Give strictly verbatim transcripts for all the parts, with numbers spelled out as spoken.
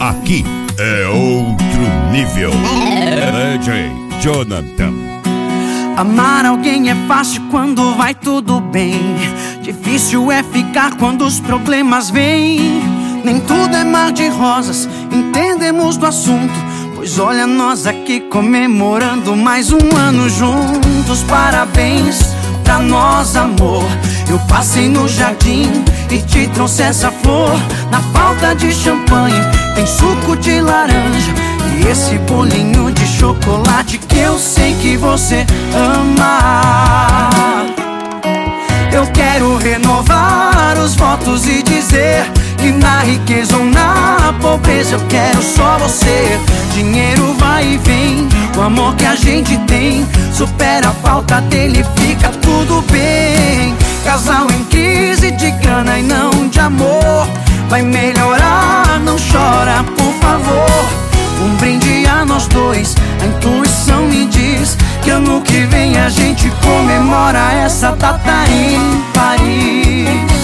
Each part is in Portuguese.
Aqui é outro nível. D J Jonathan. Amar alguém é fácil quando vai tudo bem. Difícil é ficar quando os problemas vêm. Nem tudo é mar de rosas, entendemos do assunto. Pois olha nós aqui comemorando mais um ano juntos. Parabéns pra nós, amor. Eu passei no jardim e te trouxe essa flor. Na falta de champanhe tem suco de laranja e esse bolinho de chocolate que eu sei que você ama. Eu quero renovar os votos e dizer que na riqueza ou na pobreza eu quero só você. Dinheiro vai e vem, o amor que a gente tem supera a falta dele, fica tudo bem. Casal em crise de grana e não de amor, vai melhorar, não chora, por favor. Um brinde a nós dois, a intuição me diz que ano que vem a gente comemora essa data em Paris.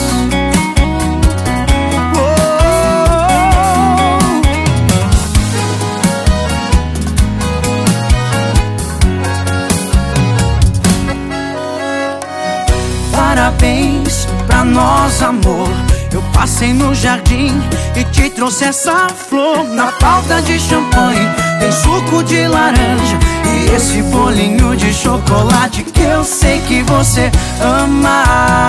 Parabéns pra nós, amor. Eu passei no jardim e te trouxe essa flor. Na falta de champanhe tem suco de laranja e esse bolinho de chocolate que eu sei que você ama.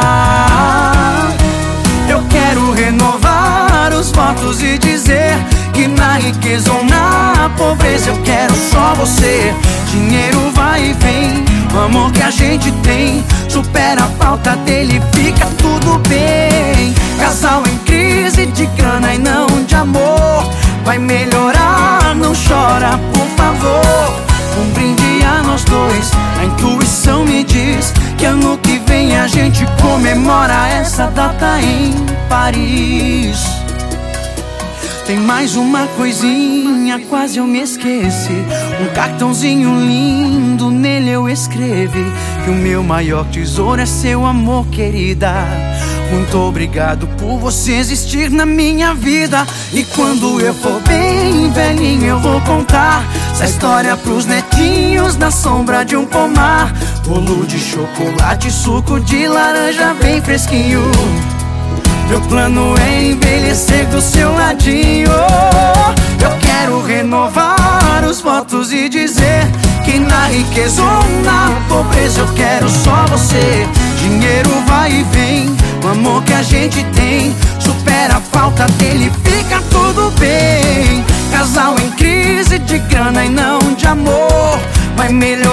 Eu quero renovar os votos e dizer que na riqueza ou na pobreza eu quero só você. Dinheiro vai e vem, o amor que a gente tem supera a falta dele, fica tudo bem. Casal em crise de grana e não de amor, vai melhorar, não chora, por favor. Um brinde a nós dois, a intuição me diz que ano que vem a gente comemora essa data em Paris. Tem mais uma coisinha, quase eu me esqueci. Um cartãozinho lindo, nele eu escrevi que o meu maior tesouro é seu amor, querida. Muito obrigado por você existir na minha vida. E quando eu for bem velhinho eu vou contar essa história pros netinhos na sombra de um pomar. Bolo de chocolate, suco de laranja bem fresquinho. Meu plano é envelhecer do seu ladinho. Eu quero renovar os votos e dizer que na riqueza ou na pobreza eu quero só você. Dinheiro vai e vem, o amor que a gente tem supera a falta dele, fica tudo bem. Casal em crise de grana e não de amor, vai melhorar.